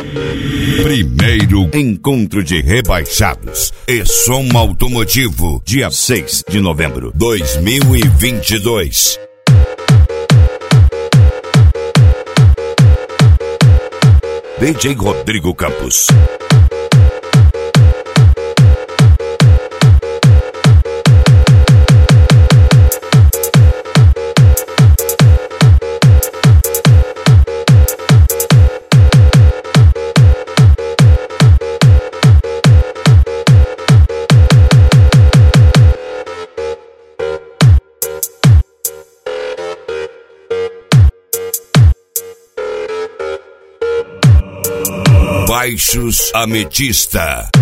Primeiro encontro de rebaixados e som automotivo, dia 6 de novembro 2022. DJ Rodrigo Campos. Baixos Ametista.